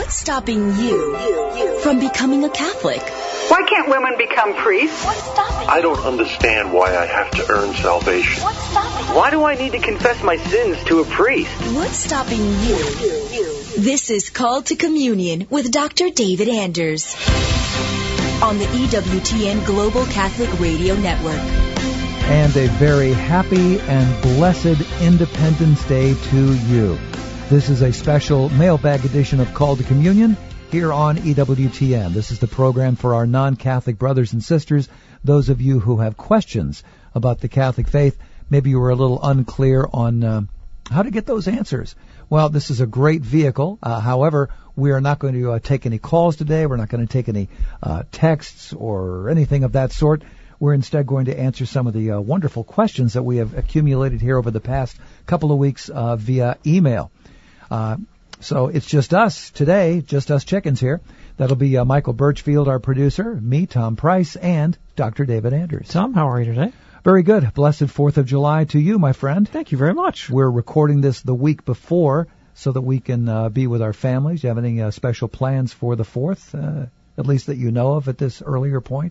What's stopping you from becoming a Catholic? Why can't women become priests? What's stopping I don't understand why I have to earn salvation. What's stopping Why do I need to confess my sins to a priest? What's stopping you? This is Called to Communion with Dr. David Anders on the EWTN Global Catholic Radio Network. And a very happy and blessed Independence Day to you. This is a special mailbag edition of Called to Communion here on EWTN. This is the program for our non-Catholic brothers and sisters, those of you who have questions about the Catholic faith. Maybe you were a little unclear on how to get those answers. Well, this is a great vehicle. However, we are not going to take any calls today. We're not going to take any texts or anything of that sort. We're instead going to answer some of the wonderful questions that we have accumulated here over the past couple of weeks via email. So it's just us today, just us chickens here. That'll be Michael Birchfield, our producer, me, Tom Price, and Dr. David Anders. Tom, how are you today? Very good. Blessed 4th of July to you, my friend. Thank you very much. We're recording this the week before so that we can be with our families. Do you have any special plans for the 4th, at least that you know of at this earlier point?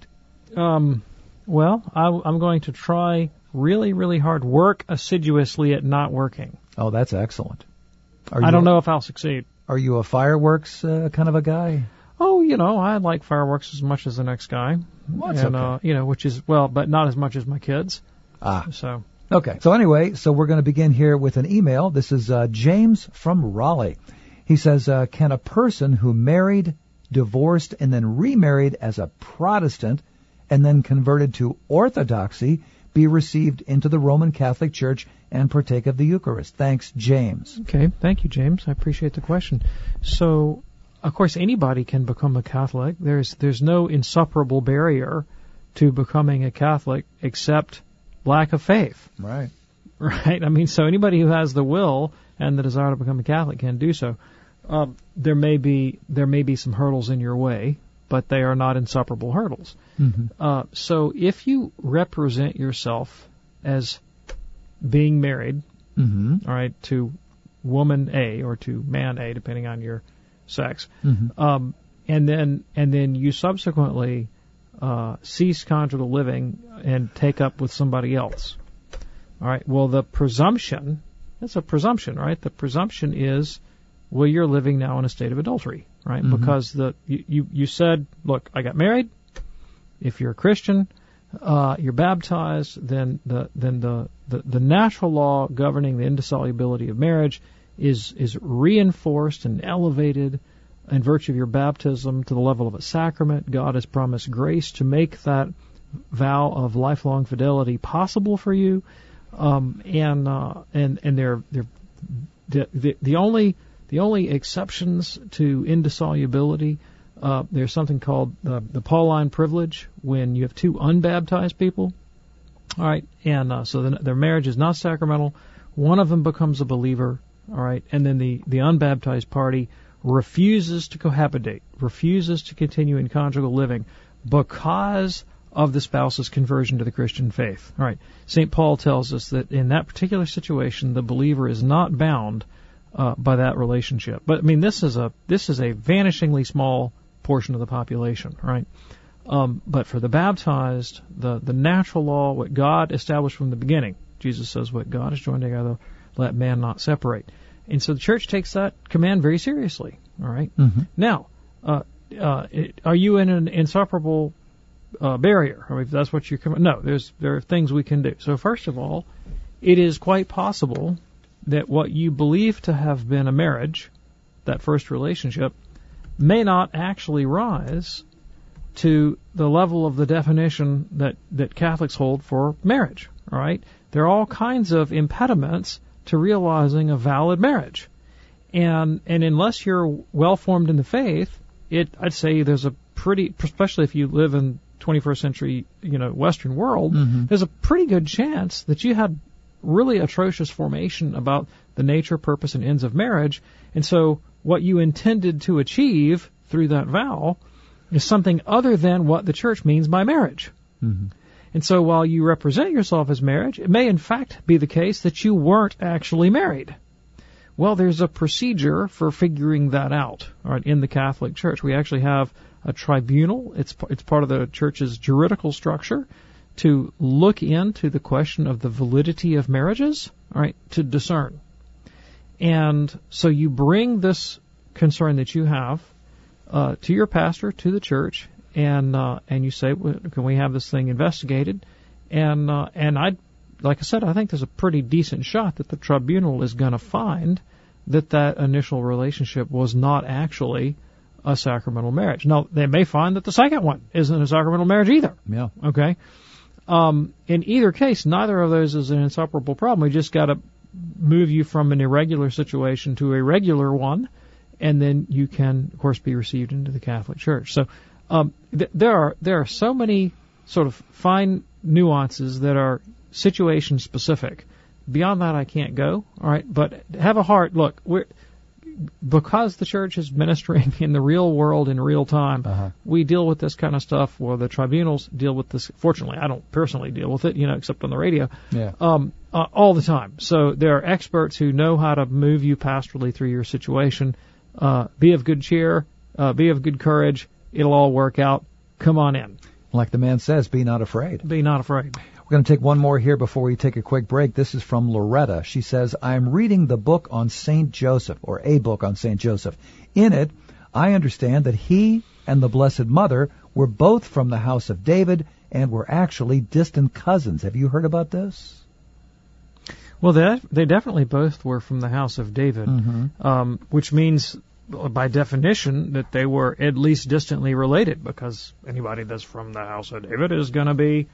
Well, I'm going to try really, really hard, work assiduously at not working. Oh, that's excellent. I don't know if I'll succeed. Are you a fireworks kind of a guy? Oh, I like fireworks as much as the next guy. Well, that's okay. Which is, but not as much as my kids. So. Okay. So anyway, we're going to begin here with an email. This is James from Raleigh. He says, can a person who married, divorced, and then remarried as a Protestant and then converted to Orthodoxy be received into the Roman Catholic Church and partake of the Eucharist? Thanks, James. Okay, thank you, James. I appreciate the question. So, of course, anybody can become a Catholic. There's no insuperable barrier to becoming a Catholic except lack of faith. Right. Right? I mean, so anybody who has the will and the desire to become a Catholic can do so. There may be some hurdles in your way, but they are not insuperable hurdles. Mm-hmm. So if you represent yourself as being married, mm-hmm. all right, to woman A or to man A, depending on your sex, mm-hmm. And then you subsequently cease conjugal living and take up with somebody else. All right. Well, the presumption, that's a presumption, right? The presumption is, well, you're living now in a state of adultery, right? Mm-hmm. Because you said, look, I got married. If you're a Christian, you're baptized, then the natural law governing the indissolubility of marriage is reinforced and elevated in virtue of your baptism to the level of a sacrament. God has promised grace to make that vow of lifelong fidelity possible for you, and they're the only exceptions to indissolubility. There's something called the Pauline privilege when you have two unbaptized people. All right, and so their marriage is not sacramental. One of them becomes a believer. All right, and then the unbaptized party refuses to cohabitate, refuses to continue in conjugal living because of the spouse's conversion to the Christian faith. All right, St. Paul tells us that in that particular situation, the believer is not bound by that relationship. But I mean, this is a vanishingly small portion of the population, right? But for the baptized, the natural law, what God established from the beginning, Jesus says, what God has joined together, let man not separate. And so the church takes that command very seriously, all right? Mm-hmm. Now, are you in an insuperable barrier? I mean, if that's what you're... No, there are things we can do. So first of all, it is quite possible that what you believe to have been a marriage, that first relationship, may not actually rise to the level of the definition that Catholics hold for marriage, all right? There are all kinds of impediments to realizing a valid marriage. And unless you're well-formed in the faith, I'd say there's a pretty, especially if you live in 21st century, Western world, mm-hmm. there's a pretty good chance that you had really atrocious formation about the nature, purpose, and ends of marriage. And so what you intended to achieve through that vow is something other than what the church means by marriage. Mm-hmm. And so while you represent yourself as marriage, it may in fact be the case that you weren't actually married, Well, there's a procedure for figuring that out, all right, in the Catholic Church. We actually have a tribunal. It's part of the Church's juridical structure to look into the question of the validity of marriages, all right, to discern. And so you bring this concern that you have to your pastor, to the church, and you say, well, can we have this thing investigated? And like I said, I think there's a pretty decent shot that the tribunal is going to find that initial relationship was not actually a sacramental marriage. Now, they may find that the second one isn't a sacramental marriage either. Yeah. Okay? In either case, neither of those is an inseparable problem. We just got to move you from an irregular situation to a regular one, and then you can, of course, be received into the Catholic Church. So there are so many sort of fine nuances that are situation specific. Beyond that, I can't go. All right, but have a heart. Look, because the church is ministering in the real world in real time, we deal with this kind of stuff. Well, the tribunals deal with this. Fortunately, I don't personally deal with it, except on the radio. Yeah. All the time. So there are experts who know how to move you pastorally through your situation. Be of good cheer. Be of good courage. It'll all work out. Come on in. Like the man says, be not afraid. Be not afraid. We're going to take one more here before we take a quick break. This is from Loretta. She says, I'm reading the book on St. Joseph, or a book on St. Joseph. In it, I understand that he and the Blessed Mother were both from the house of David and were actually distant cousins. Have you heard about this? Well, they definitely both were from the house of David, which means, by definition, that they were at least distantly related, because anybody that's from the house of David is going to be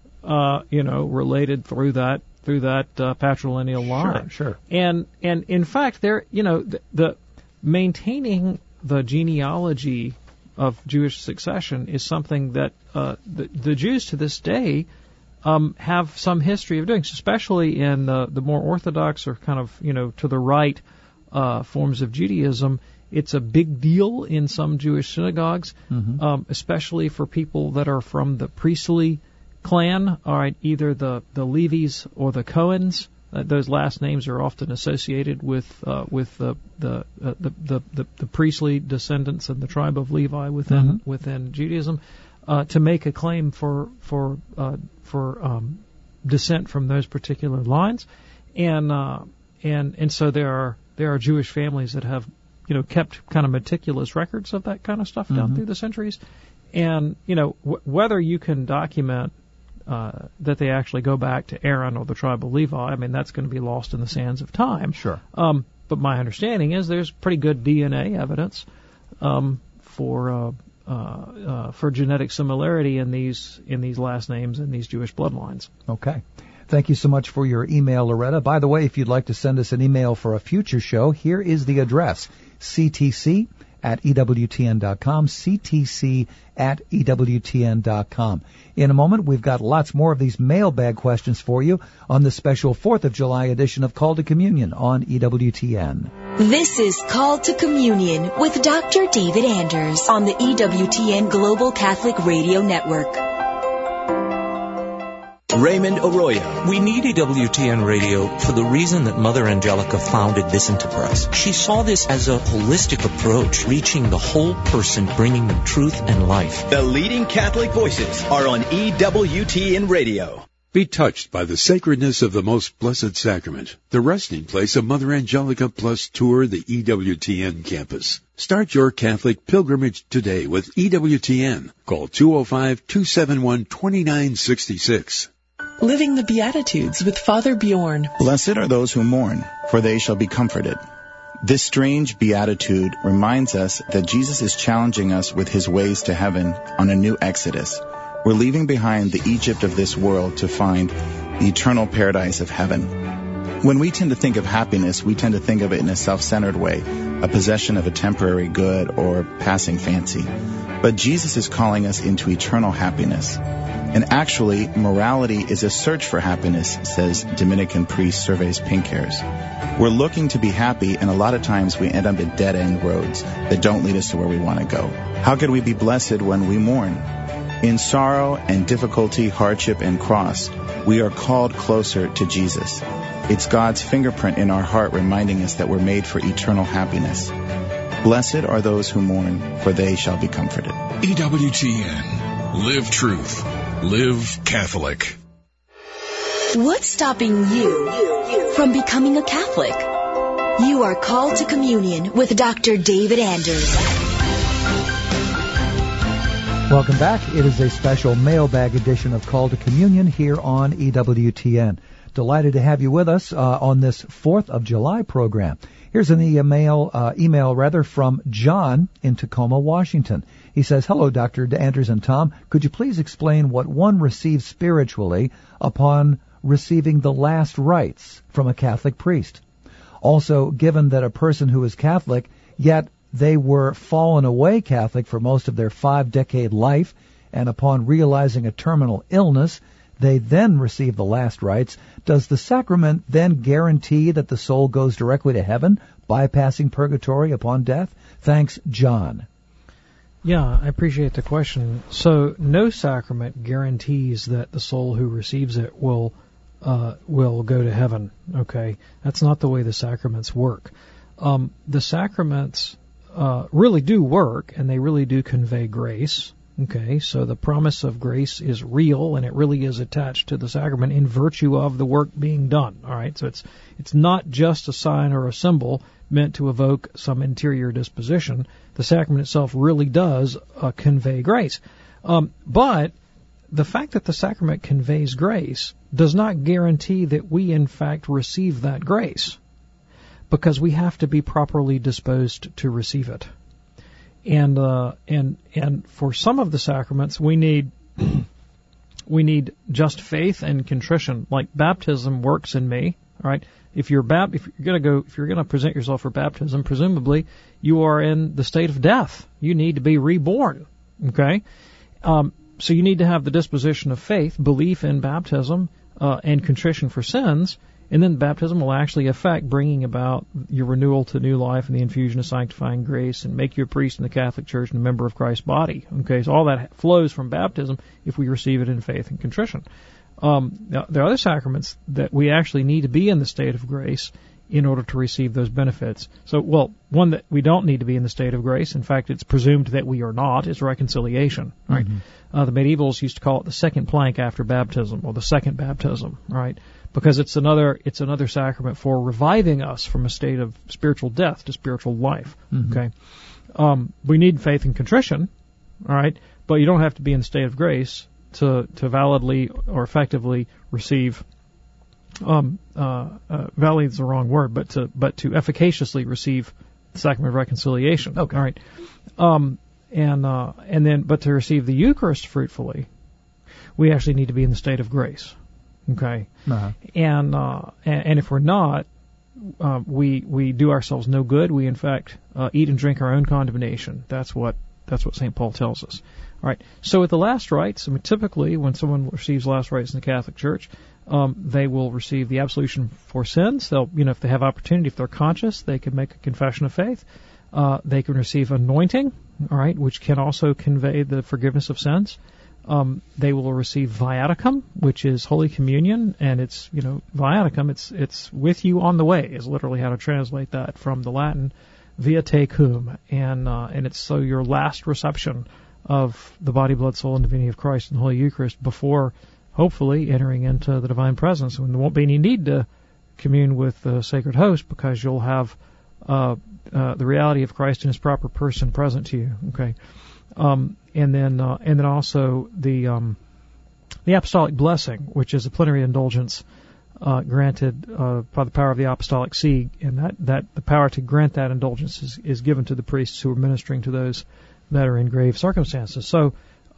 related through that patrilineal line. Sure. And in fact, the maintaining the genealogy of Jewish succession is something that the Jews to this day have some history of doing, especially in the more orthodox or kind of to the right forms of Judaism. It's a big deal in some Jewish synagogues, especially for people that are from the priestly clan, all right, either the Levis or the Cohens. Those last names are often associated with the priestly descendants and the tribe of Levi within Judaism, to make a claim for descent from those particular lines, and so there are Jewish families that have kept kind of meticulous records of that kind of stuff down through the centuries, and whether you can document that they actually go back to Aaron or the tribe of Levi, I mean, that's going to be lost in the sands of time. Sure. But my understanding is there's pretty good DNA evidence for genetic similarity in these last names and these Jewish bloodlines. Okay. Thank you so much for your email, Loretta. By the way, if you'd like to send us an email for a future show, here is the address: ctc@ewtn.com, ctc@ewtn.com. In a moment, we've got lots more of these mailbag questions for you on the special 4th of July edition of Call to Communion on EWTN. This is Call to Communion with Dr. David Anders on the EWTN Global Catholic Radio Network. Raymond Arroyo. We need EWTN Radio for the reason that Mother Angelica founded this enterprise. She saw this as a holistic approach, reaching the whole person, bringing them truth and life. The leading Catholic voices are on EWTN Radio. Be touched by the sacredness of the Most Blessed Sacrament, the resting place of Mother Angelica, plus tour the EWTN campus. Start your Catholic pilgrimage today with EWTN. Call 205-271-2966. Living the Beatitudes with Father Bjorn. Blessed are those who mourn, for they shall be comforted. This strange beatitude reminds us that Jesus is challenging us with his ways to heaven on a new exodus. We're leaving behind the Egypt of this world to find the eternal paradise of heaven. When we tend to think of happiness, we tend to think of it in a self-centered way, a possession of a temporary good or passing fancy. But Jesus is calling us into eternal happiness. And actually, morality is a search for happiness, says Dominican priest Servais Pinckaers. We're looking to be happy, and a lot of times we end up at dead-end roads that don't lead us to where we want to go. How can we be blessed when we mourn? In sorrow and difficulty, hardship and cross, we are called closer to Jesus. It's God's fingerprint in our heart reminding us that we're made for eternal happiness. Blessed are those who mourn, for they shall be comforted. EWTN. Live truth. Live Catholic. What's stopping you from becoming a Catholic? You are called to communion with Dr. David Anders. Welcome back. It is a special mailbag edition of Call to Communion here on EWTN. Delighted to have you with us on this 4th of July program. Here's an email from John in Tacoma, Washington. He says, "Hello, Dr. Anders and Tom. Could you please explain what one receives spiritually upon receiving the last rites from a Catholic priest? Also, given that a person who is Catholic, yet they were fallen away Catholic for most of their 5-decade life, and upon realizing a terminal illness, they then receive the last rites. Does the sacrament then guarantee that the soul goes directly to heaven, bypassing purgatory upon death? Thanks, John." Yeah, I appreciate the question. So no sacrament guarantees that the soul who receives it will go to heaven. Okay, that's not the way the sacraments work. The sacraments really do work, and they really do convey grace. Okay, so the promise of grace is real, and it really is attached to the sacrament in virtue of the work being done. All right, so it's not just a sign or a symbol meant to evoke some interior disposition. The sacrament itself really does convey grace. But the fact that the sacrament conveys grace does not guarantee that we, in fact, receive that grace, because we have to be properly disposed to receive it. And for some of the sacraments, we need just faith and contrition. Like baptism works in me. All right. If you're going to present yourself for baptism, presumably you are in the state of death. You need to be reborn. Okay. So you need to have the disposition of faith, belief in baptism, and contrition for sins. And then baptism will actually affect bringing about your renewal to new life and the infusion of sanctifying grace and make you a priest in the Catholic Church and a member of Christ's body. Okay, so all that flows from baptism if we receive it in faith and contrition. Now, there are other sacraments that we actually need to be in the state of grace in order to receive those benefits. So, one that we don't need to be in the state of grace, in fact, it's presumed that we are not, is reconciliation, right? Mm-hmm. The medievals used to call it the second plank after baptism, or the second baptism, right? Because it's another sacrament for reviving us from a state of spiritual death to spiritual life, mm-hmm. Okay? We need faith and contrition, all right? But you don't have to be in the state of grace to validly or effectively receive validly is the wrong word, but to efficaciously receive the sacrament of reconciliation. Okay. All right. But to receive the Eucharist fruitfully, we actually need to be in the state of grace. Okay. Uh-huh. And if we're not, we do ourselves no good. We in fact eat and drink our own condemnation. That's what St. Paul tells us. All right. So with the last rites, I mean, typically when someone receives last rites in the Catholic Church, they will receive the absolution for sins. They'll, if they have opportunity, if they're conscious, they can make a confession of faith. They can receive anointing, all right, which can also convey the forgiveness of sins. They will receive viaticum, which is Holy Communion, and it's, viaticum, it's with you on the way, is literally how to translate that from the Latin, via te cum, and it's so your last reception of the body, blood, soul, and divinity of Christ in the Holy Eucharist before, hopefully, entering into the divine presence. And there won't be any need to commune with the sacred host because you'll have the reality of Christ in His proper person present to you. Okay, and then also the apostolic blessing, which is a plenary indulgence granted by the power of the apostolic see, and that the power to grant that indulgence is given to the priests who are ministering to those that are in grave circumstances. So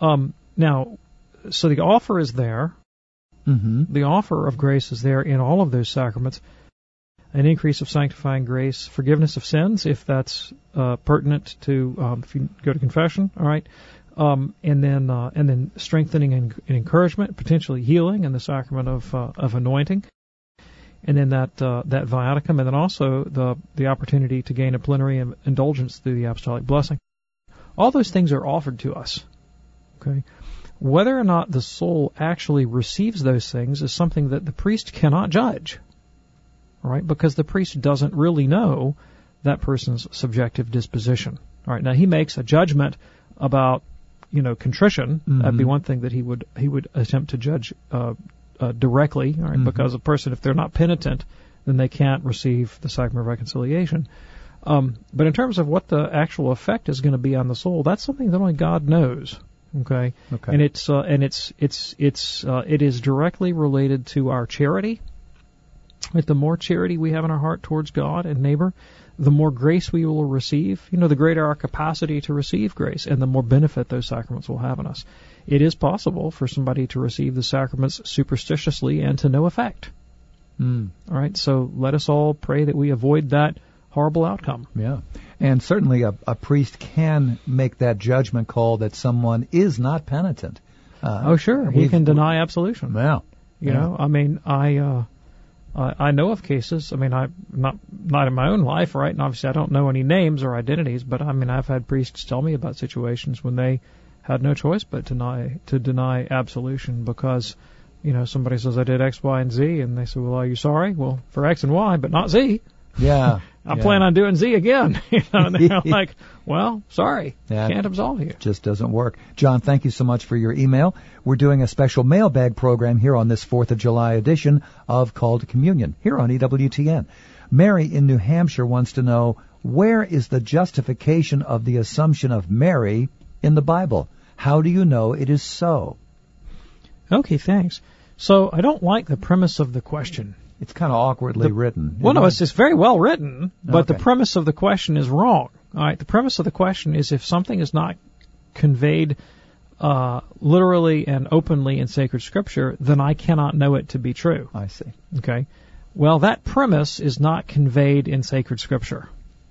so the offer is there. Mm-hmm. The offer of grace is there in all of those sacraments. An increase of sanctifying grace, forgiveness of sins, if that's pertinent to if you go to confession, all right, and then strengthening and encouragement, potentially healing in the sacrament of anointing, and then that viaticum, and then also the opportunity to gain a plenary indulgence through the apostolic blessing. All those things are offered to us. Okay. Whether or not the soul actually receives those things is something that the priest cannot judge, right? Because the priest doesn't really know that person's subjective disposition. All right, now he makes a judgment about, contrition. Mm-hmm. That'd be one thing that he would attempt to judge directly, all right? Mm-hmm. Because a person, if they're not penitent, then they can't receive the sacrament of reconciliation. But in terms of what the actual effect is going to be on the soul, that's something that only God knows. Okay. And it is directly related to our charity. Right? The more charity we have in our heart towards God and neighbor, the more grace we will receive. The greater our capacity to receive grace, and the more benefit those sacraments will have on us. It is possible for somebody to receive the sacraments superstitiously and to no effect. All right. So let us all pray that we avoid that horrible outcome. Yeah. And certainly a priest can make that judgment call that someone is not penitent. Sure. He can deny absolution. Yeah. You know, I mean, I know of cases. I mean, I not in my own life, right? And obviously I don't know any names or identities, but I mean, I've had priests tell me about situations when they had no choice but to deny absolution because, somebody says I did X, Y, and Z, and they say, well, are you sorry? Well, for X and Y, but not Z. Yeah. I plan on doing Z again. And they're like, well, sorry, can't absolve you. Just doesn't work. John, thank you so much for your email. We're doing a special mailbag program here on this 4th of July edition of Call to Communion here on EWTN. Mary in New Hampshire wants to know, where is the justification of the Assumption of Mary in the Bible? How do you know it is so? Okay, thanks. So I don't like the premise of the question. It's kind of awkwardly written. Well, no, it's very well written, but the premise of the question is wrong. All right, the premise of the question is if something is not conveyed literally and openly in sacred scripture, then I cannot know it to be true. I see. Okay. Well, that premise is not conveyed in sacred scripture.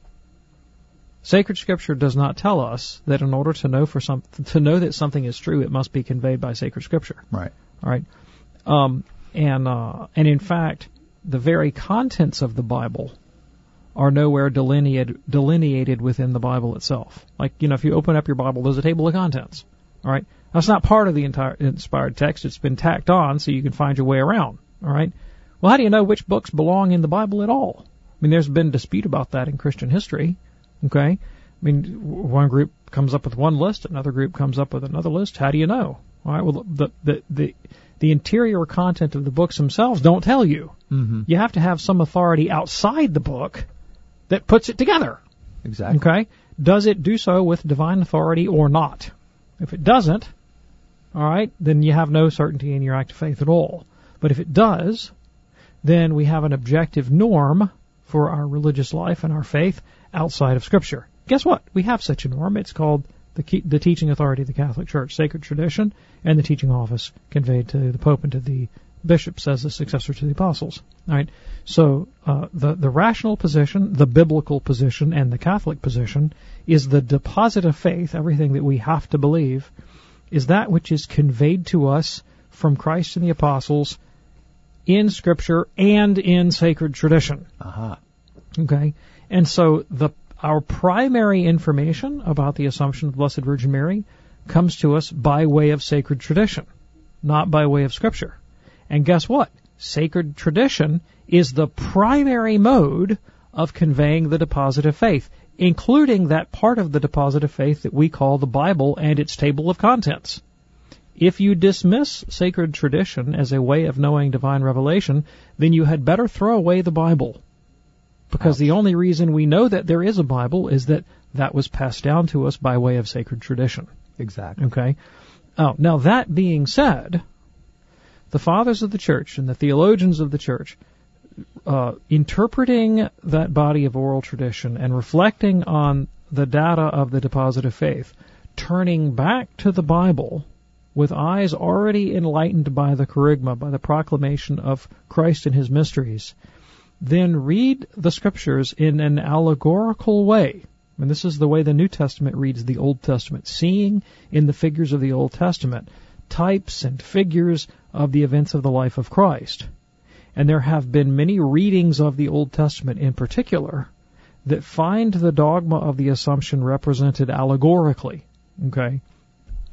Sacred scripture does not tell us that in order to know that something is true, it must be conveyed by sacred scripture. Right. All right. And in fact, the very contents of the Bible are nowhere delineated within the Bible itself. Like, if you open up your Bible, there's a table of contents. All right? That's not part of the entire inspired text. It's been tacked on so you can find your way around. All right? Well, how do you know which books belong in the Bible at all? I mean, there's been dispute about that in Christian history. Okay? I mean, one group comes up with one list, another group comes up with another list. How do you know? All right? Well, the interior content of the books themselves don't tell you. Mm-hmm. You have to have some authority outside the book that puts it together. Exactly. Okay? Does it do so with divine authority or not? If it doesn't, all right, then you have no certainty in your act of faith at all. But if it does, then we have an objective norm for our religious life and our faith outside of Scripture. Guess what? We have such a norm. It's called the teaching authority of the Catholic Church, sacred tradition, and the teaching office conveyed to the Pope and to the bishops as the successor to the apostles. All right. So the rational position, the biblical position, and the Catholic position is the deposit of faith. Everything that we have to believe is that which is conveyed to us from Christ and the apostles in Scripture and in sacred tradition. Uh-huh. Okay. And so our primary information about the Assumption of the Blessed Virgin Mary comes to us by way of sacred tradition, not by way of Scripture. And guess what? Sacred tradition is the primary mode of conveying the deposit of faith, including that part of the deposit of faith that we call the Bible and its table of contents. If you dismiss sacred tradition as a way of knowing divine revelation, then you had better throw away the Bible. Because the only reason we know that there is a Bible is that was passed down to us by way of sacred tradition. Exactly. Okay? Oh, now that being said, the fathers of the church and the theologians of the church, interpreting that body of oral tradition and reflecting on the data of the deposit of faith, turning back to the Bible with eyes already enlightened by the kerygma, by the proclamation of Christ and his mysteries, then read the Scriptures in an allegorical way. And this is the way the New Testament reads the Old Testament, seeing in the figures of the Old Testament types and figures of the events of the life of Christ. And there have been many readings of the Old Testament in particular that find the dogma of the Assumption represented allegorically. Okay?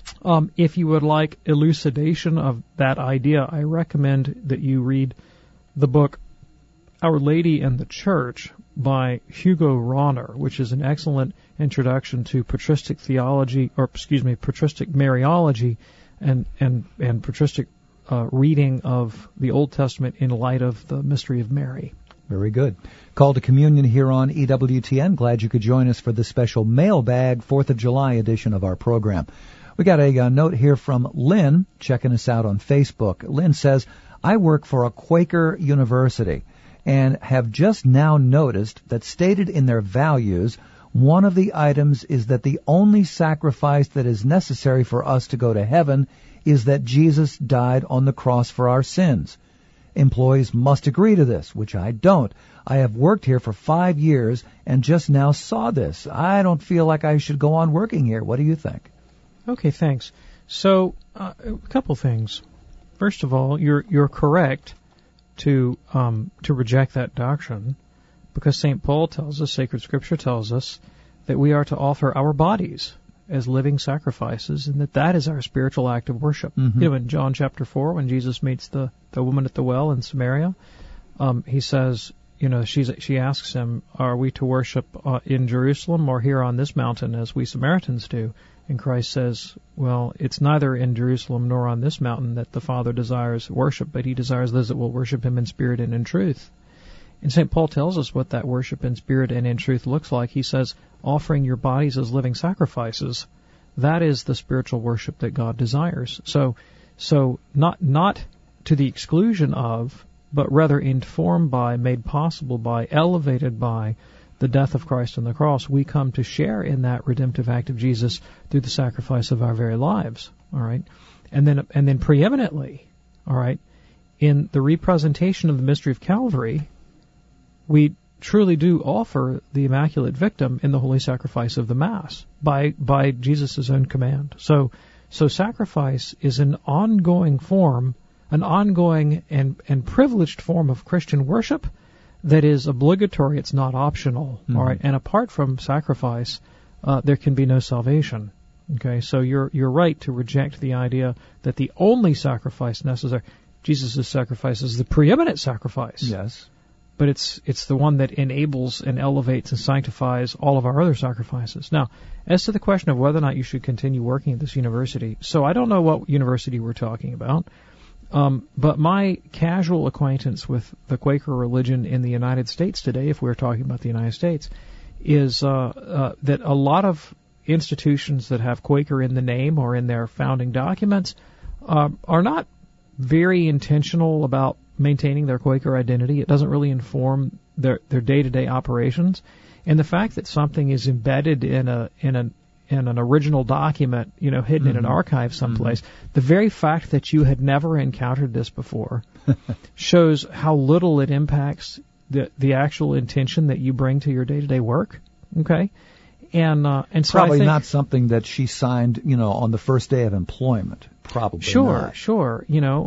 If you would like elucidation of that idea, I recommend that you read the book Our Lady and the Church by Hugo Rauner, which is an excellent introduction to patristic theology, patristic Mariology, and patristic reading of the Old Testament in light of the mystery of Mary. Very good. Call to Communion here on EWTN. Glad you could join us for this special mailbag 4th of July edition of our program. We got a note here from Lynn, checking us out on Facebook. Lynn says, I work for a Quaker university and have just now noticed that stated in their values, one of the items is that the only sacrifice that is necessary for us to go to heaven is that Jesus died on the cross for our sins. Employees must agree to this, which I don't. I have worked here for 5 years and just now saw this. I don't feel like I should go on working here. What do you think? Okay, thanks. So, a couple things. First of all, you're correct to reject that doctrine, because St. Paul tells us, Sacred Scripture tells us, that we are to offer our bodies as living sacrifices, and that is our spiritual act of worship. Mm-hmm. You know, in John chapter 4, when Jesus meets the woman at the well in Samaria, he says, she asks him, are we to worship in Jerusalem or here on this mountain as we Samaritans do? And Christ says, well, it's neither in Jerusalem nor on this mountain that the Father desires worship, but he desires those that will worship him in spirit and in truth. And St. Paul tells us what that worship in spirit and in truth looks like. He says, offering your bodies as living sacrifices, that is the spiritual worship that God desires. So not to the exclusion of, but rather informed by, made possible by, elevated by the death of Christ on the cross, we come to share in that redemptive act of Jesus through the sacrifice of our very lives. All right, and then preeminently, all right, in the representation of the mystery of Calvary, we truly do offer the Immaculate Victim in the holy sacrifice of the Mass by Jesus' own command. So sacrifice is an ongoing form, an ongoing and privileged form of Christian worship that is obligatory. It's not optional. Mm-hmm. All right, and apart from sacrifice, there can be no salvation. Okay, so you're right to reject the idea that the only sacrifice necessary, Jesus' sacrifice, is the preeminent sacrifice. Yes. But it's the one that enables and elevates and sanctifies all of our other sacrifices. Now, as to the question of whether or not you should continue working at this university, so I don't know what university we're talking about, but my casual acquaintance with the Quaker religion in the United States today, if we're talking about the United States, is that a lot of institutions that have Quaker in the name or in their founding documents are not very intentional about maintaining their Quaker identity. It doesn't really inform their day-to-day operations. And the fact that something is embedded in an original document, hidden mm-hmm. in an archive someplace, mm-hmm. the very fact that you had never encountered this before shows how little it impacts the actual intention that you bring to your day-to-day work. Okay? And so probably I think, not something that she signed, on the first day of employment. Probably not. Sure.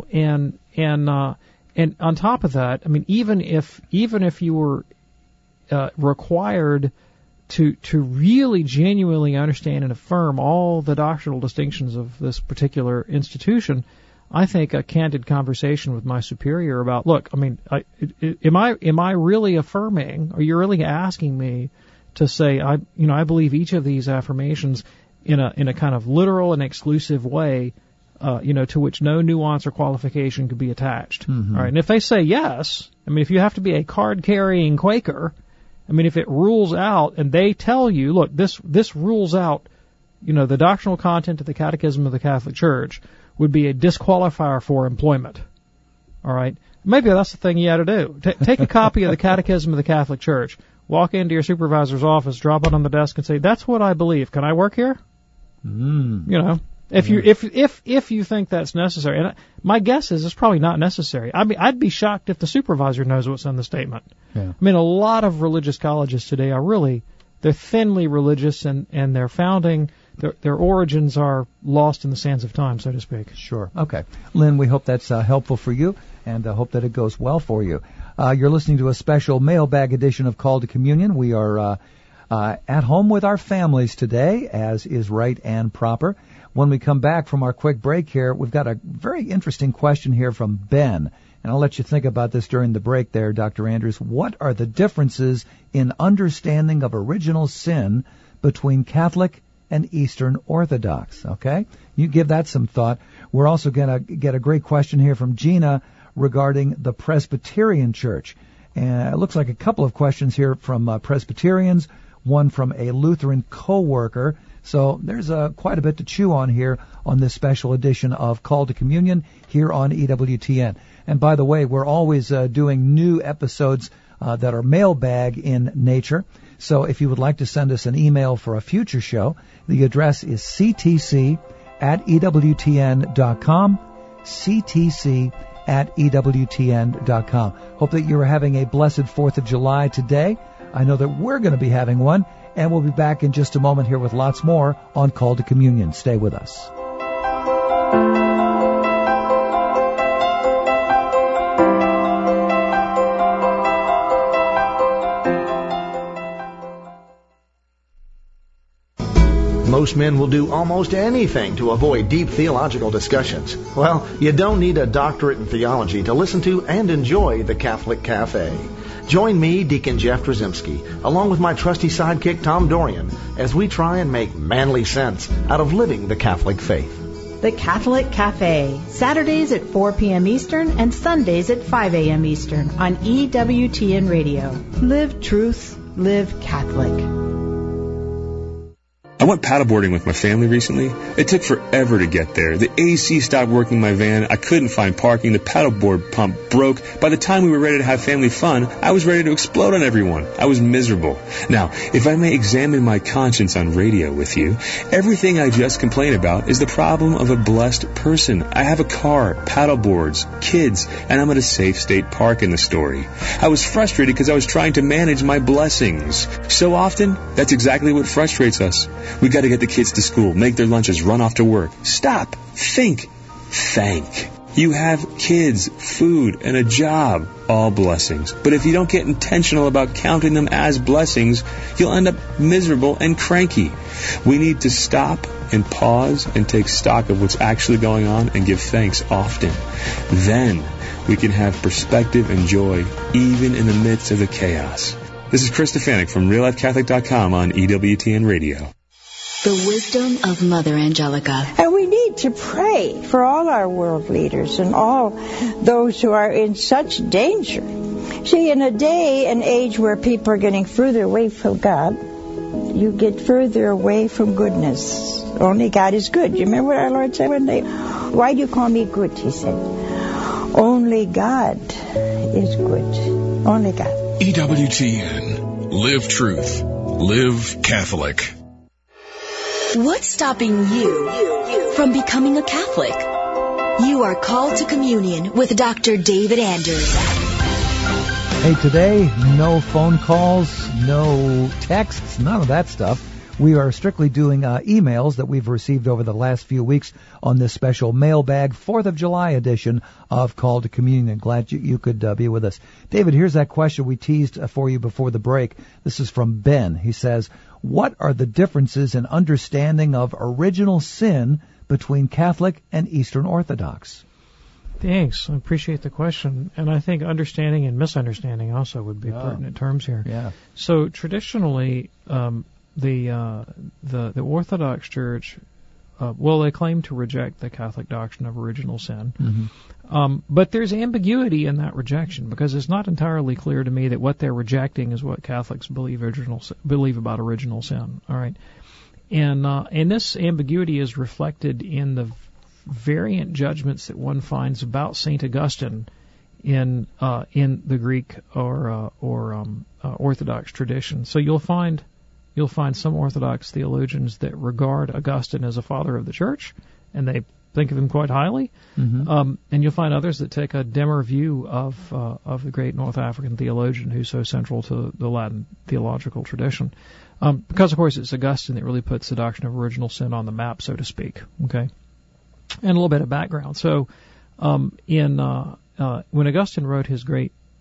And on top of that, I mean, even if you were required to really genuinely understand and affirm all the doctrinal distinctions of this particular institution, I think a candid conversation with my superior about, look, I mean, am I really affirming? Are you really asking me to say I believe each of these affirmations in a kind of literal and exclusive way? To which no nuance or qualification could be attached. Mm-hmm. All right. And if they say yes, I mean, if you have to be a card-carrying Quaker, I mean, if it rules out, and they tell you, look, this rules out, the doctrinal content of the Catechism of the Catholic Church would be a disqualifier for employment. All right. Maybe that's the thing you ought to do. Take a copy of the Catechism of the Catholic Church, walk into your supervisor's office, drop it on the desk, and say, that's what I believe. Can I work here? If you think that's necessary, and my guess is it's probably not necessary. I mean, I'd be shocked if the supervisor knows what's in the statement. Yeah. I mean, a lot of religious colleges today they're thinly religious, and their founding, their origins are lost in the sands of time, so to speak. Sure. Okay. Lynn, we hope that's helpful for you, and hope that it goes well for you. You're listening to a special mailbag edition of Call to Communion. We are at home with our families today, as is right and proper. When we come back from our quick break here, we've got a very interesting question here from Ben. And I'll let you think about this during the break there, Dr. Andrews. What are the differences in understanding of original sin between Catholic and Eastern Orthodox? Okay? You give that some thought. We're also going to get a great question here from Gina regarding the Presbyterian Church. And it looks like a couple of questions here from Presbyterians, one from a Lutheran co-worker. So there's quite a bit to chew on here on this special edition of Call to Communion here on EWTN. And by the way, we're always doing new episodes that are mailbag in nature. So if you would like to send us an email for a future show, the address is ctc@ewtn.com, ctc@ewtn.com. Hope that you're having a blessed 4th of July today. I know that we're going to be having one, and we'll be back in just a moment here with lots more on Call to Communion. Stay with us. Most men will do almost anything to avoid deep theological discussions. Well, you don't need a doctorate in theology to listen to and enjoy the Catholic Cafe. Join me, Deacon Jeff Drzymski, along with my trusty sidekick Tom Dorian, as we try and make manly sense out of living the Catholic faith. The Catholic Cafe, Saturdays at 4 p.m. Eastern and Sundays at 5 a.m. Eastern on EWTN Radio. Live truth, live Catholic. I went paddleboarding with my family recently. It took forever to get there. The AC stopped working in my van. I couldn't find parking. The paddleboard pump broke. By the time we were ready to have family fun, I was ready to explode on everyone. I was miserable. Now, if I may examine my conscience on radio with you, everything I just complained about is the problem of a blessed person. I have a car, paddleboards, kids, and I'm at a safe state park in the story. I was frustrated because I was trying to manage my blessings. So often, that's exactly what frustrates us. We got to get the kids to school, make their lunches, run off to work. Stop. Think. Thank. You have kids, food, and a job. All blessings. But if you don't get intentional about counting them as blessings, you'll end up miserable and cranky. We need to stop and pause and take stock of what's actually going on and give thanks often. Then we can have perspective and joy even in the midst of the chaos. This is Chris Stefanik from RealLifeCatholic.com on EWTN Radio. The wisdom of Mother Angelica. And we need to pray for all our world leaders and all those who are in such danger. See, in a day and age where people are getting further away from God, you get further away from goodness. Only God is good. You remember what our Lord said one day? Why do you call me good? He said. Only God is good. Only God. EWTN. Live truth. Live Catholic. What's stopping you from becoming a Catholic? You are called to communion with Dr. David Anders. Hey, today, no phone calls, no texts, none of that stuff. We are strictly doing emails that we've received over the last few weeks on this special mailbag 4th of July edition of Call to Communion. Glad you could be with us. David, here's that question we teased for you before the break. This is from Ben. He says, what are the differences in understanding of original sin between Catholic and Eastern Orthodox? Thanks. I appreciate the question. And I think understanding and misunderstanding also would be pertinent terms here. Yeah. So traditionally, the Orthodox Church, they claim to reject the Catholic doctrine of original sin. Mm-hmm. But there's ambiguity in that rejection because it's not entirely clear to me that what they're rejecting is what Catholics believe about original sin. All right. And this ambiguity is reflected in the variant judgments that one finds about St. Augustine in the Greek or Orthodox tradition. So you'll find some Orthodox theologians that regard Augustine as a father of the Church, and they think of him quite highly. Mm-hmm. And you'll find others that take a dimmer view of the great North African theologian who's so central to the Latin theological tradition. Because, of course, it's Augustine that really puts the doctrine of original sin on the map, so to speak. Okay, and a little bit of background. So, when Augustine wrote his great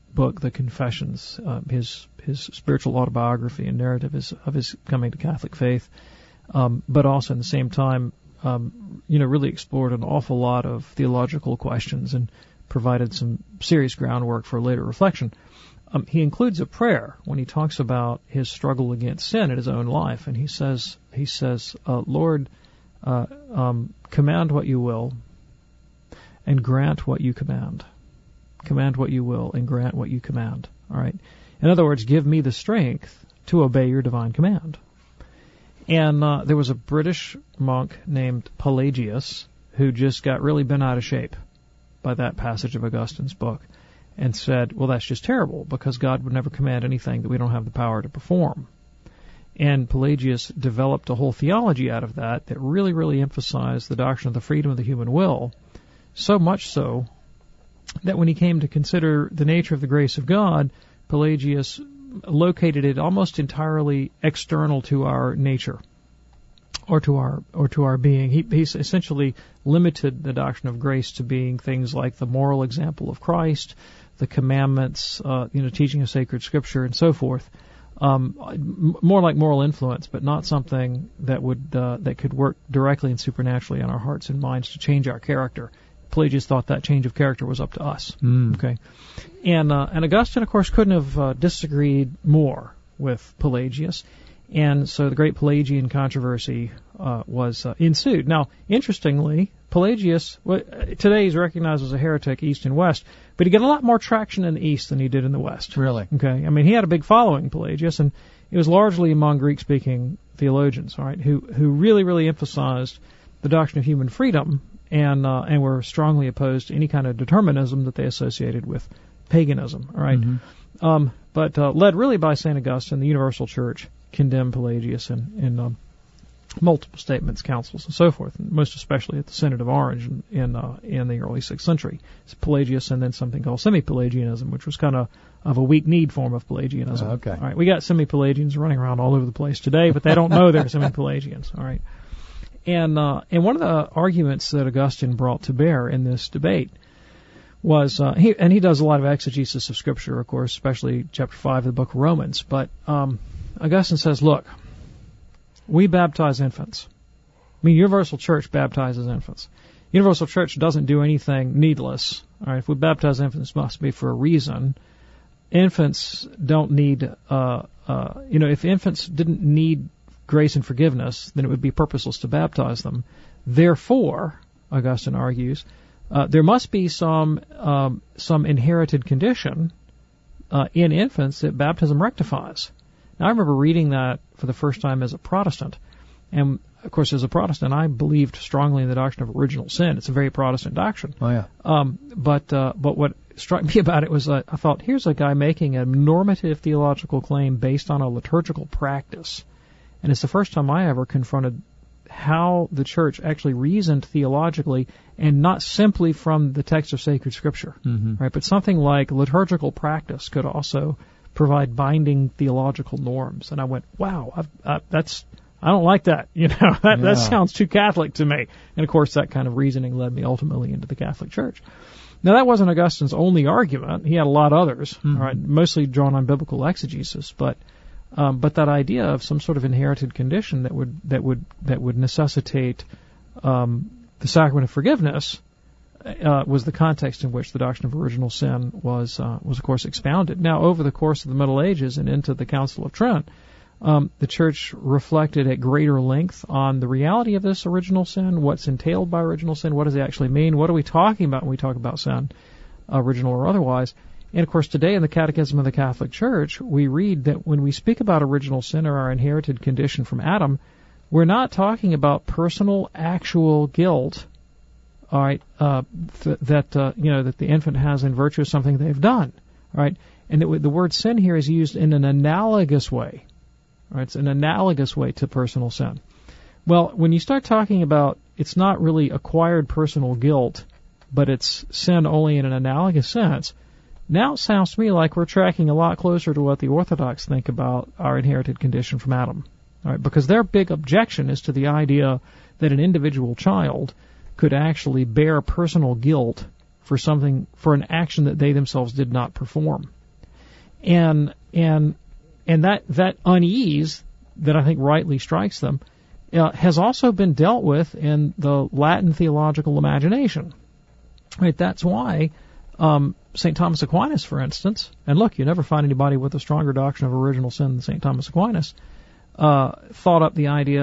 book, The Confessions, his spiritual autobiography and narrative of his coming to Catholic faith, but also in the same time, really explored an awful lot of theological questions and provided some serious groundwork for later reflection. He includes a prayer when he talks about his struggle against sin in his own life, and he says, Lord, command what you will, and grant what you command. Command what you will, and grant what you command. All right. In other words, give me the strength to obey your divine command. And there was a British monk named Pelagius who just got really bent out of shape by that passage of Augustine's book, and said, well, that's just terrible, because God would never command anything that we don't have the power to perform. And Pelagius developed a whole theology out of that really, really emphasized the doctrine of the freedom of the human will, so much so that when he came to consider the nature of the grace of God, Pelagius located it almost entirely external to our nature, or to our being. He essentially limited the doctrine of grace to being things like the moral example of Christ, the commandments, teaching of sacred scripture, and so forth. More like moral influence, but not something that could work directly and supernaturally on our hearts and minds to change our character. Pelagius thought that change of character was up to us. Okay, and Augustine, of course, couldn't have disagreed more with Pelagius. And so the great Pelagian controversy was ensued. Now, interestingly, Pelagius, today he's recognized as a heretic East and West, but he got a lot more traction in the East than he did in the West. Really? Okay. I mean, he had a big following, Pelagius, and it was largely among Greek-speaking theologians, all right, who really, really emphasized the doctrine of human freedom and were strongly opposed to any kind of determinism that they associated with paganism, all right? Mm-hmm. But led really by St. Augustine, the Universal Church condemned Pelagius in multiple statements, councils, and so forth, and most especially at the Synod of Orange in the early 6th century. It's Pelagius and then something called semi-Pelagianism, which was kind of a weak-kneed form of Pelagianism. Okay. All right, we got semi-Pelagians running around all over the place today, but they don't know they're semi-Pelagians. All right. And one of the arguments that Augustine brought to bear in this debate was, he does a lot of exegesis of Scripture, of course, especially chapter 5 of the book of Romans, but Augustine says, look, we baptize infants. I mean, Universal Church baptizes infants. Universal Church doesn't do anything needless. All right, if we baptize infants, it must be for a reason. Infants don't need, if infants didn't need grace and forgiveness, then it would be purposeless to baptize them. Therefore, Augustine argues, there must be some inherited condition in infants that baptism rectifies. Now, I remember reading that for the first time as a Protestant, and of course, as a Protestant, I believed strongly in the doctrine of original sin. It's a very Protestant doctrine. Oh yeah. But what struck me about it was I thought, here's a guy making a normative theological claim based on a liturgical practice, and it's the first time I ever confronted how the Church actually reasoned theologically, and not simply from the text of sacred Scripture, right? But something like liturgical practice could also provide binding theological norms. And I went, wow, I don't like that. That sounds too Catholic to me. And of course, that kind of reasoning led me ultimately into the Catholic Church. Now, that wasn't Augustine's only argument. He had a lot of others, all right, mostly drawn on biblical exegesis, but that idea of some sort of inherited condition that would necessitate the sacrament of forgiveness was the context in which the doctrine of original sin was of course expounded. Now, over the course of the Middle Ages and into the Council of Trent, the Church reflected at greater length on the reality of this original sin, what's entailed by original sin, what does it actually mean, what are we talking about when we talk about sin, original or otherwise. And of course, today in the Catechism of the Catholic Church, we read that when we speak about original sin or our inherited condition from Adam, we're not talking about personal, actual guilt, all right, that the infant has in virtue of something they've done, all right, and that the word sin here is used in an analogous way, all right, it's an analogous way to personal sin. Well, when you start talking about it's not really acquired personal guilt, but it's sin only in an analogous sense, now it sounds to me like we're tracking a lot closer to what the Orthodox think about our inherited condition from Adam. All right, because their big objection is to the idea that an individual child could actually bear personal guilt for an action that they themselves did not perform. and that unease that I think rightly strikes them has also been dealt with in the Latin theological imagination. Right? That's why St. Thomas Aquinas, for instance, and look, you never find anybody with a stronger doctrine of original sin than St. Thomas Aquinas, thought up the idea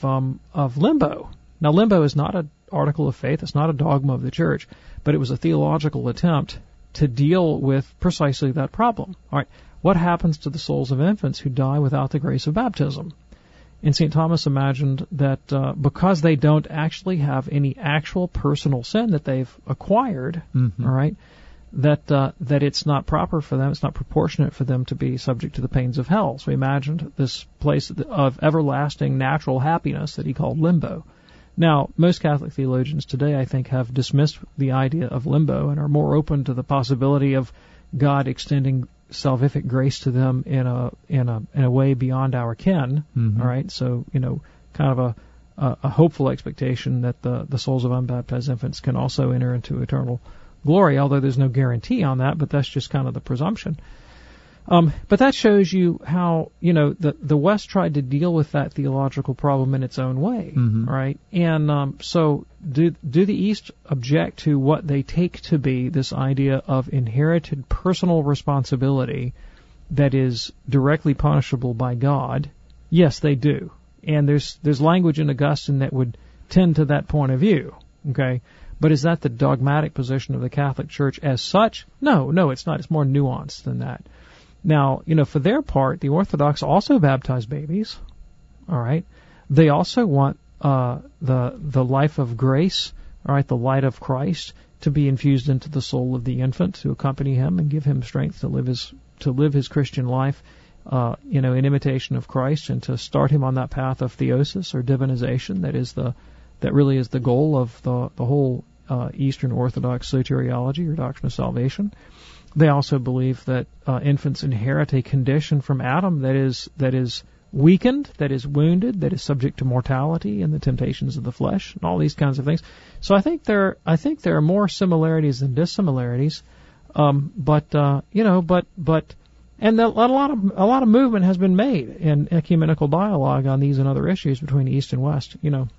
of limbo. Now, limbo is not an article of faith, it's not a dogma of the Church, but it was a theological attempt to deal with precisely that problem. All right, what happens to the souls of infants who die without the grace of baptism? And St. Thomas imagined that because they don't actually have any actual personal sin that they've acquired, all right, that it's not proper for them, it's not proportionate for them to be subject to the pains of hell. So he imagined this place of everlasting natural happiness that he called limbo. Now, most Catholic theologians today, I think, have dismissed the idea of limbo and are more open to the possibility of God extending salvific grace to them in a way beyond our ken. All right, so kind of a hopeful expectation that the souls of unbaptized infants can also enter into eternal glory, although there's no guarantee on that, but that's just kind of the presumption. But that shows you how, the West tried to deal with that theological problem in its own way, right? And so do the East object to what they take to be this idea of inherited personal responsibility that is directly punishable by God? Yes, they do. And there's language in Augustine that would tend to that point of view, okay? But is that the dogmatic position of the Catholic Church as such? No, it's not. It's more nuanced than that. Now, for their part, the Orthodox also baptize babies, all right? They also want the life of grace, all right, the light of Christ, to be infused into the soul of the infant, to accompany him and give him strength to live his Christian life, in imitation of Christ, and to start him on that path of theosis or divinization. That really is the goal of the whole Eastern Orthodox soteriology or doctrine of salvation. They also believe that infants inherit a condition from Adam that is weakened, that is wounded, that is subject to mortality and the temptations of the flesh, and all these kinds of things. So I think there are more similarities than dissimilarities, but a lot of movement has been made in ecumenical dialogue on these and other issues between East and West,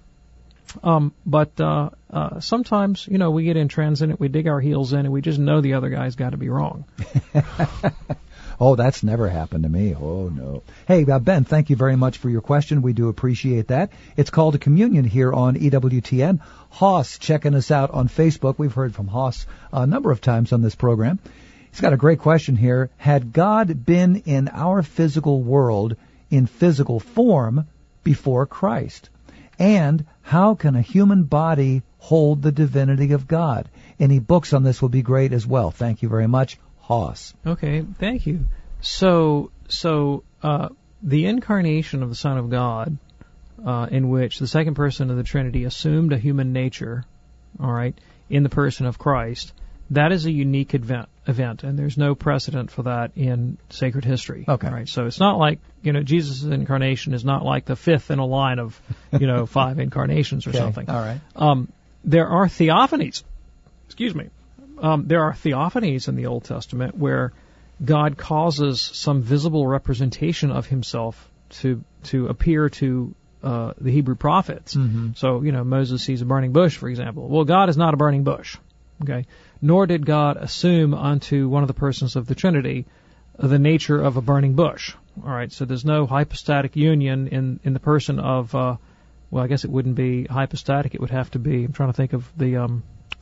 But sometimes, we get intransigent, we dig our heels in, and we just know the other guy's got to be wrong. Oh, that's never happened to me. Oh, no. Hey, Ben, thank you very much for your question. We do appreciate that. It's called a communion here on EWTN. Hoss checking us out on Facebook. We've heard from Hoss a number of times on this program. He's got a great question here. Had God been in our physical world in physical form before Christ? And how can a human body hold the divinity of God? Any books on this will be great as well. Thank you very much, Hoss. Okay, thank you. So the incarnation of the Son of God, in which the second person of the Trinity assumed a human nature, all right, in the person of Christ, that is a unique event, and there's no precedent for that in sacred history. Okay. Right? So it's not like, Jesus' incarnation is not like the fifth in a line of, 5 incarnations or something. All right. There are theophanies. There are theophanies in the Old Testament where God causes some visible representation of himself to appear to the Hebrew prophets. So, Moses sees a burning bush, for example. Well, God is not a burning bush. Okay. Nor did God assume unto one of the persons of the Trinity the nature of a burning bush. All right. So there's no hypostatic union in the person of, I guess it wouldn't be hypostatic. It would have to be. I'm trying to think of the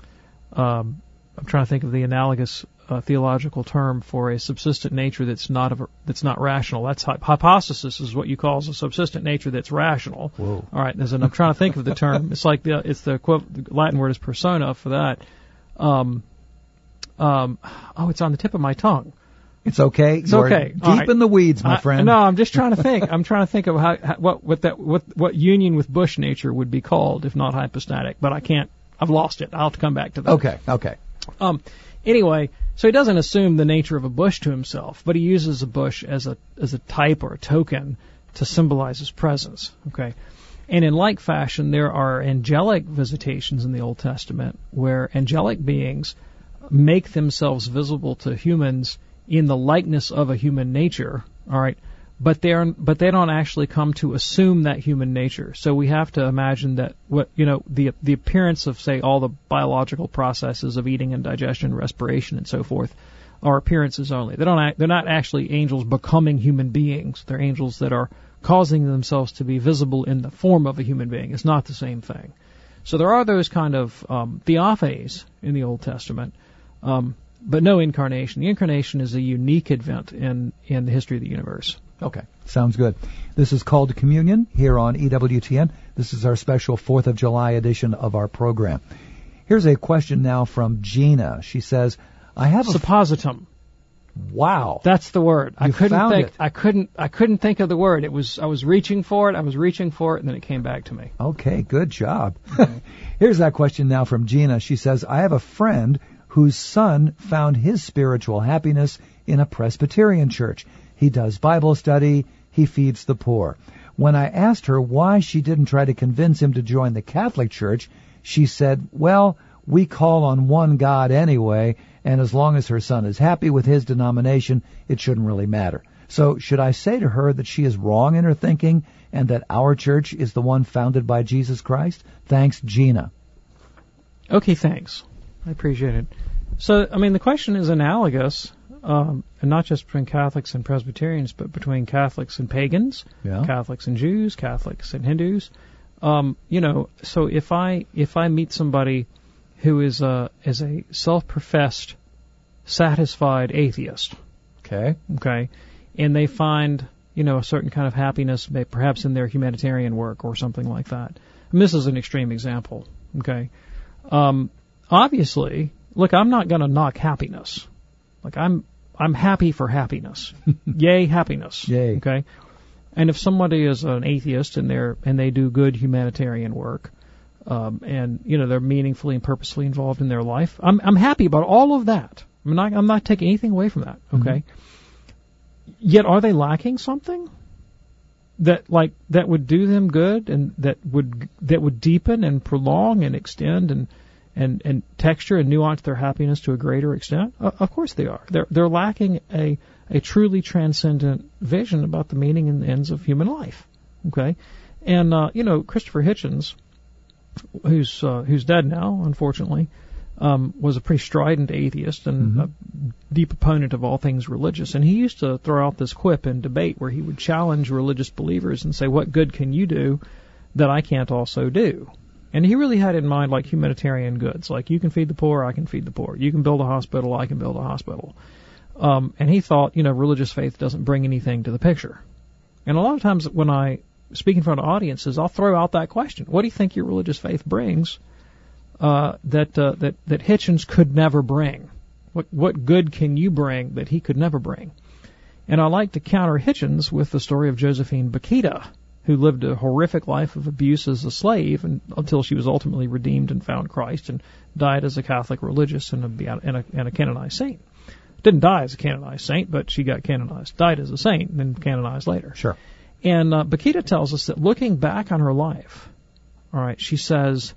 analogous theological term for a subsistent nature that's not rational. That's hypostasis is what you call a subsistent nature that's rational. Whoa. All right. I'm trying to think of the term. It's like the Latin word is persona for that. It's on the tip of my tongue. It's okay. It's okay. Deep in the weeds, my friend. No, I'm just trying to think. I'm trying to think of what union with bush nature would be called if not hypostatic. But I can't. I've lost it. I'll have to come back to that. Okay. Anyway, so he doesn't assume the nature of a bush to himself, but he uses a bush as a type or a token to symbolize his presence. Okay. And in like fashion, there are angelic visitations in the Old Testament where angelic beings make themselves visible to humans in the likeness of a human nature, all right, but they don't actually come to assume that human nature. So we have to imagine that the appearance of, say, all the biological processes of eating and digestion, respiration, and so forth are appearances only. They're not actually angels becoming human beings. They're angels that are causing themselves to be visible in the form of a human being. It's not the same thing. So there are those kind of theophanies in the Old Testament, but no incarnation. The incarnation is a unique event in the history of the universe. Okay, sounds good. This is Called to Communion here on EWTN. This is our special 4th of July edition of our program. Here's a question now from Gina. She says, I have a... Suppositum. Wow. That's the word. I couldn't think of the word. I was reaching for it, and then it came back to me. Okay, good job. Here's that question now from Gina. She says, I have a friend whose son found his spiritual happiness in a Presbyterian church. He does Bible study. He feeds the poor. When I asked her why she didn't try to convince him to join the Catholic Church, she said, well, we call on one God anyway, and as long as her son is happy with his denomination, it shouldn't really matter. So should I say to her that she is wrong in her thinking and that our church is the one founded by Jesus Christ? Thanks, Gina. Okay, thanks. I appreciate it. So, the question is analogous, and not just between Catholics and Presbyterians, but between Catholics and pagans, Catholics and Jews, Catholics and Hindus. So if I meet somebody who is a self-professed, satisfied atheist, okay, and they find a certain kind of happiness, perhaps in their humanitarian work or something like that. And this is an extreme example, okay. Obviously, look, I'm not going to knock happiness. Like I'm happy for happiness. Yay, happiness. Yay. Okay. And if somebody is an atheist and they do good humanitarian work, and they're meaningfully and purposefully involved in their life, I'm happy about all of that. I'm not taking anything away from that. Okay. Mm-hmm. Yet, are they lacking something that would do them good and that would deepen and prolong and extend and texture and nuance their happiness to a greater extent? Of course they are. They're lacking a truly transcendent vision about the meaning and ends of human life. Okay, and Christopher Hitchens, who's dead now, unfortunately, was a pretty strident atheist and a deep opponent of all things religious. And he used to throw out this quip in debate where he would challenge religious believers and say, "What good can you do that I can't also do?" And he really had in mind like humanitarian goods, like you can feed the poor, I can feed the poor. You can build a hospital, I can build a hospital. And he thought, religious faith doesn't bring anything to the picture. And a lot of times when I speak in front of audiences, I'll throw out that question: what do you think your religious faith brings that Hitchens could never bring? What good can you bring that he could never bring? And I like to counter Hitchens with the story of Josephine Bakhita, who lived a horrific life of abuse as a slave until she was ultimately redeemed and found Christ and died as a Catholic religious and a canonized saint. Didn't die as a canonized saint, but she got canonized. Died as a saint and then canonized later. Sure. And Bakhita tells us that looking back on her life, all right, she says,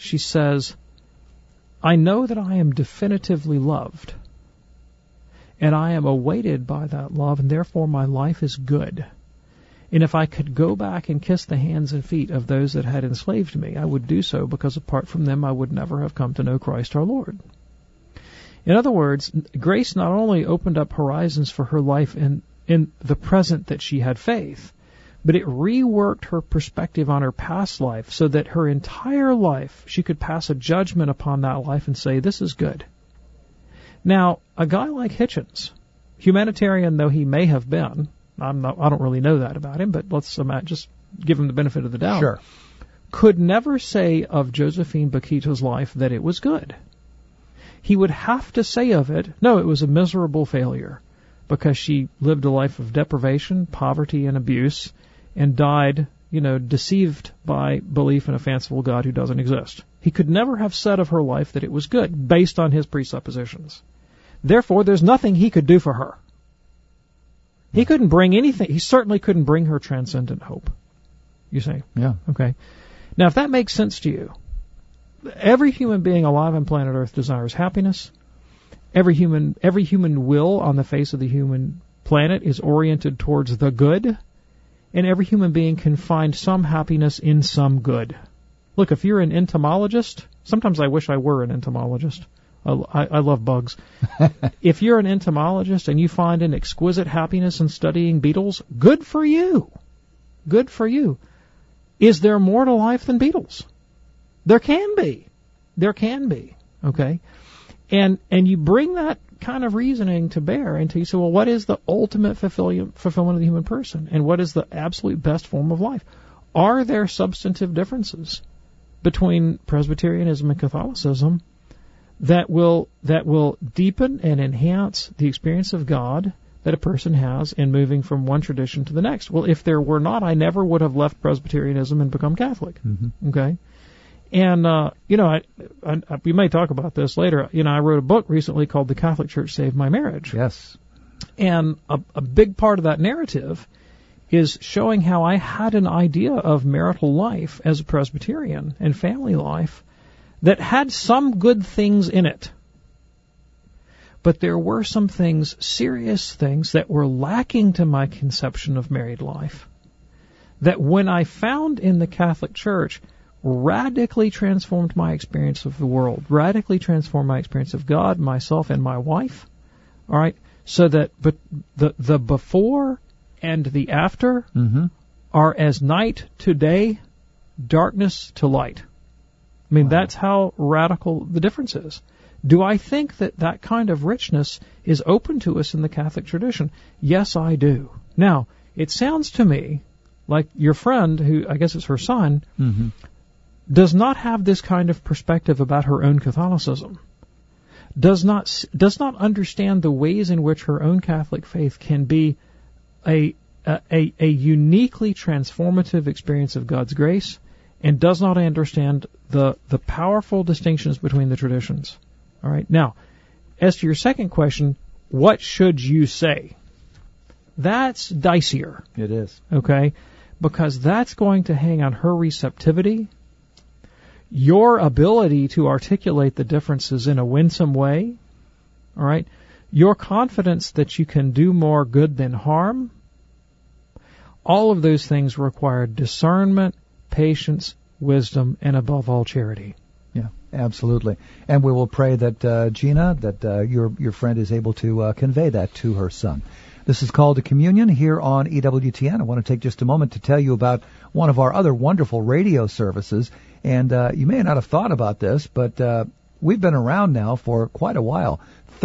I know that I am definitively loved, and I am awaited by that love, and therefore my life is good. And if I could go back and kiss the hands and feet of those that had enslaved me, I would do so, because apart from them I would never have come to know Christ our Lord. In other words, grace not only opened up horizons for her life in the present that she had faith, but it reworked her perspective on her past life so that her entire life she could pass a judgment upon that life and say, this is good. Now, a guy like Hitchens, humanitarian though he may have been, I don't really know that about him, but let's just give him the benefit of the doubt. Sure. Could never say of Josephine Bakhita's life that it was good. He would have to say of it, no, it was a miserable failure, because she lived a life of deprivation, poverty, and abuse, and died, deceived by belief in a fanciful God who doesn't exist. He could never have said of her life that it was good, based on his presuppositions. Therefore, there's nothing he could do for her. He couldn't bring anything. He certainly couldn't bring her transcendent hope. You see? Yeah. Okay. Now, if that makes sense to you, every human being alive on planet Earth desires happiness, every human will on the face of the human planet is oriented towards the good, and every human being can find some happiness in some good. Look, if you're an entomologist, sometimes I wish I were an entomologist. I love bugs. If you're an entomologist and you find an exquisite happiness in studying beetles, good for you. Good for you. Is there more to life than beetles? There can be. There can be. Okay? And you bring that kind of reasoning to bear until you say, well, what is the ultimate fulfillment of the human person? And what is the absolute best form of life? Are there substantive differences between Presbyterianism and Catholicism that will deepen and enhance the experience of God that a person has in moving from one tradition to the next? Well, if there were not, I never would have left Presbyterianism and become Catholic. Mm-hmm. Okay? And, we may talk about this later. I wrote a book recently called The Catholic Church Saved My Marriage. Yes. And a big part of that narrative is showing how I had an idea of marital life as a Presbyterian and family life that had some good things in it. But there were some things, serious things, that were lacking to my conception of married life, that when I found in the Catholic Church, radically transformed my experience of the world, radically transformed my experience of God, myself, and my wife. All right? So that but the before and the after are as night to day, darkness to light. I mean, that's how radical the difference is. Do I think that kind of richness is open to us in the Catholic tradition? Yes, I do. Now, it sounds to me like your friend, who I guess is her son, does not have this kind of perspective about her own Catholicism, does not understand the ways in which her own Catholic faith can be a uniquely transformative experience of God's grace, and does not understand the powerful distinctions between the traditions. All right. Now, as to your second question, what should you say? That's dicier. It is. Okay? Because that's going to hang on her receptivity, your ability to articulate the differences in a winsome way, all right? Your confidence that you can do more good than harm. All of those things require discernment, patience, wisdom, and above all, charity. Yeah, absolutely. And we will pray that Gina, that your friend is able to convey that to her son. This is Called to Communion here on EWTN. I want to take just a moment to tell you about one of our other wonderful radio services. And you may not have thought about this, but we've been around now for quite a while.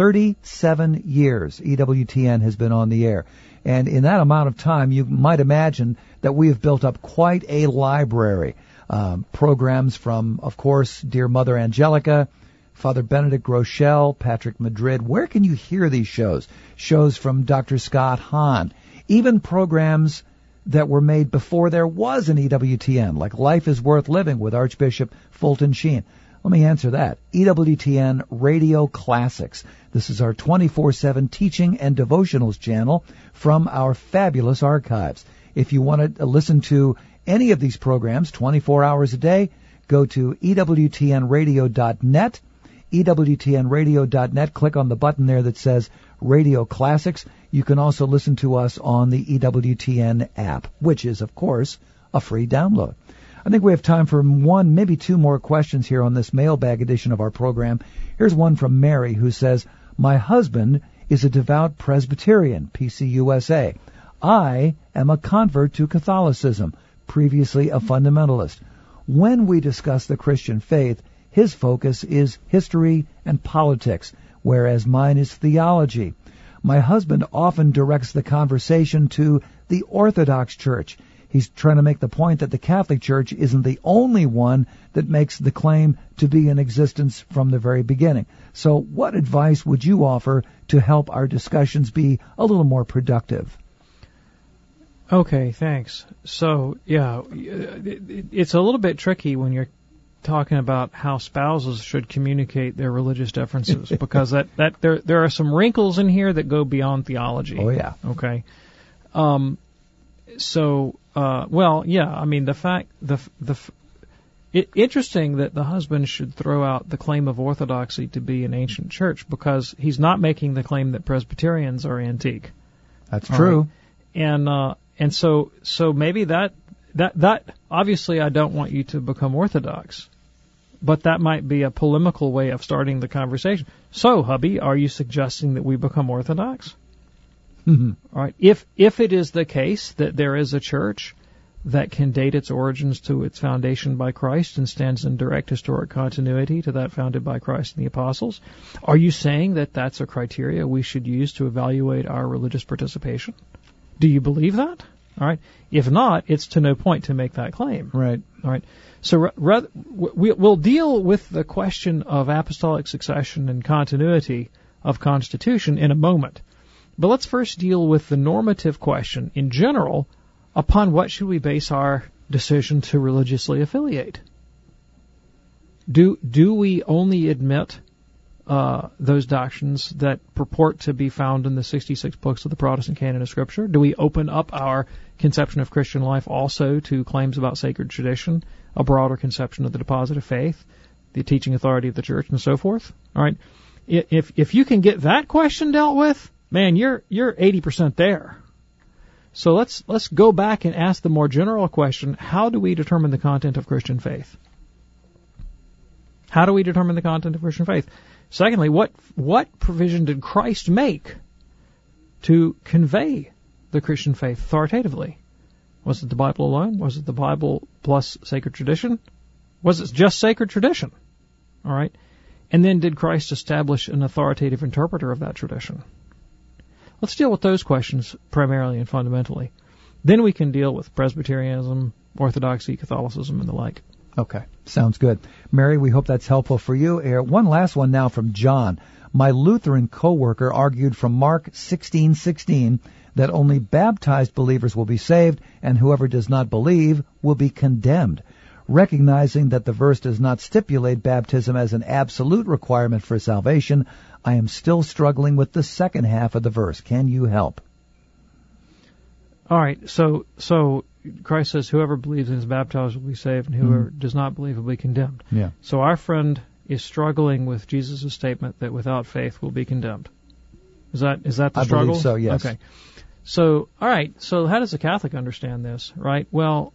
37 years EWTN has been on the air. And in that amount of time, you might imagine that we have built up quite a library. Programs from, of course, Dear Mother Angelica, Father Benedict Groeschel, Patrick Madrid. Where can you hear these shows? Shows from Dr. Scott Hahn. Even programs that were made before there was an EWTN, like Life is Worth Living with Archbishop Fulton Sheen. Let me answer that. EWTN Radio Classics. This is our 24/7 teaching and devotionals channel from our fabulous archives. If you want to listen to any of these programs 24 hours a day, go to EWTNradio.net. EWTNradio.net. Click on the button there that says Radio Classics. You can also listen to us on the EWTN app, which is, of course, a free download. I think we have time for one, maybe two more questions here on this mailbag edition of our program. Here's one from Mary, who says, my husband is a devout Presbyterian, PCUSA. I am a convert to Catholicism, previously a fundamentalist. When we discuss the Christian faith, his focus is history and politics, whereas mine is theology. My husband often directs the conversation to the Orthodox Church. He's trying to make the point that the Catholic Church isn't the only one that makes the claim to be in existence from the very beginning. So what advice would you offer to help our discussions be a little more productive? Okay, thanks. So, yeah, it's a little bit tricky when you're talking about how spouses should communicate their religious differences, because there are some wrinkles in here that go beyond theology. Oh, yeah. Okay. Well, yeah, I mean, the fact, Interesting that the husband should throw out the claim of orthodoxy to be an ancient church, because he's not making the claim that Presbyterians are antique. That's true. Right? And so maybe that obviously I don't want you to become Orthodox, but that might be a polemical way of starting the conversation. So, hubby, are you suggesting that we become Orthodox? Mm-hmm. All right. If it is the case that there is a church that can date its origins to its foundation by Christ and stands in direct historic continuity to that founded by Christ and the apostles, are you saying that that's a criteria we should use to evaluate our religious participation? Do you believe that? All right. If not, it's to no point to make that claim. Right. All right. So we'll deal with the question of apostolic succession and continuity of constitution in a moment. But let's first deal with the normative question in general. Upon what should we base our decision to religiously affiliate? Do we only admit those doctrines that purport to be found in the 66 books of the Protestant canon of Scripture? Do we open up our conception of Christian life also to claims about sacred tradition, a broader conception of the deposit of faith, the teaching authority of the church, and so forth? All right. If you can get that question dealt with, man, you're 80% there. So let's go back and ask the more general question: how do we determine the content of Christian faith? How do we determine the content of Christian faith? Secondly, what provision did Christ make to convey the Christian faith authoritatively? Was it the Bible alone? Was it the Bible plus sacred tradition? Was it just sacred tradition? All right. And then did Christ establish an authoritative interpreter of that tradition? Let's deal with those questions primarily and fundamentally. Then we can deal with Presbyterianism, Orthodoxy, Catholicism, and the like. Okay, sounds good. Mary, we hope that's helpful for you. One last one now from John. My Lutheran coworker argued from Mark 16:16 that only baptized believers will be saved, and whoever does not believe will be condemned. Recognizing that the verse does not stipulate baptism as an absolute requirement for salvation, I am still struggling with the second half of the verse. Can you help? All right, so Christ says whoever believes and is baptized will be saved, and whoever does not believe will be condemned. Yeah. So our friend is struggling with Jesus' statement that without faith will be condemned. Is that the struggle? I believe so, yes. Okay. So, all right, so how does a Catholic understand this, right? Well,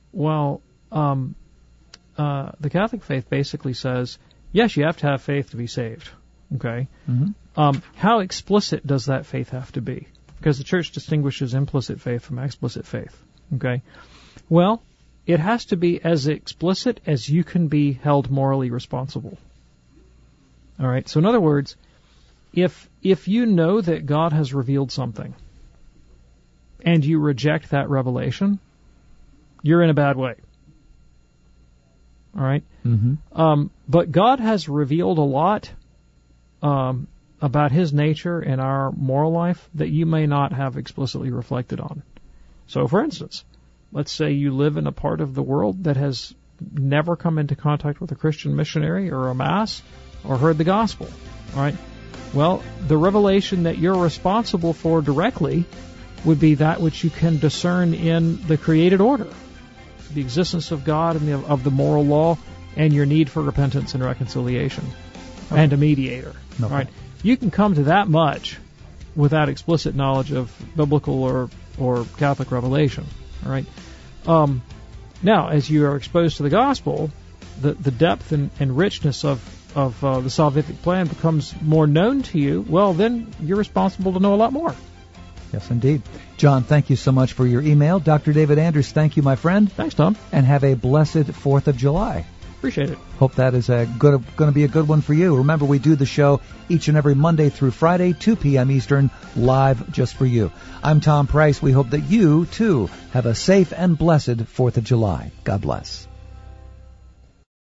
the Catholic faith basically says, yes, you have to have faith to be saved. Okay. Mm-hmm. How explicit does that faith have to be? Because the Church distinguishes implicit faith from explicit faith. Okay. Well, it has to be as explicit as you can be held morally responsible. All right. So in other words, if you know that God has revealed something and you reject that revelation, you're in a bad way. All right. Mm-hmm. But God has revealed a lot about His nature and our moral life that you may not have explicitly reflected on. So, for instance, let's say you live in a part of the world that has never come into contact with a Christian missionary or a Mass or heard the gospel. All right. Well, the revelation that you're responsible for directly would be that which you can discern in the created order, the existence of God and of the moral law, and your need for repentance and reconciliation, and a mediator. Okay. All right. You can come to that much without explicit knowledge of biblical or Catholic revelation. All right. Now, as you are exposed to the gospel, the depth and richness of the salvific plan becomes more known to you. Well, then you're responsible to know a lot more. Yes, indeed. John, thank you so much for your email. Dr. David Anders, thank you, my friend. Thanks, Tom. And have a blessed 4th of July. Appreciate it. Hope that is going to be a good one for you. Remember, we do the show each and every Monday through Friday, 2 p.m. Eastern, live just for you. I'm Tom Price. We hope that you, too, have a safe and blessed 4th of July. God bless.